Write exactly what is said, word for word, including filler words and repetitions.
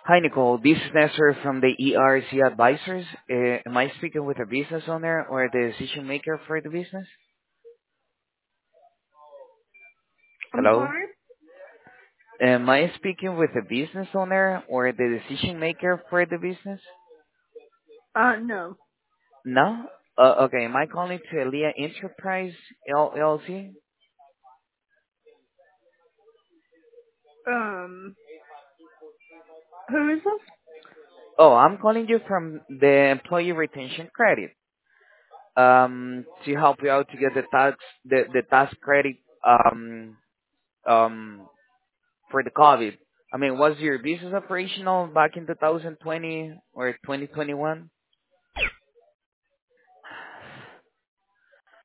Hi, Nicole. This is Nestor from the E R C Advisors. Uh, am I speaking with a business owner or the decision maker for the business? I'm Hello? sorry? Am I speaking with a business owner or the decision maker for the business? Uh, no. No? Uh, okay, am I calling to Elia Enterprise L- LLC? Um, who is this? Oh, I'm calling you from the Employee Retention Credit um, to help you out to get the tax the, the tax credit um, um, for the COVID. I mean, was your business operational back in two thousand twenty or twenty twenty-one?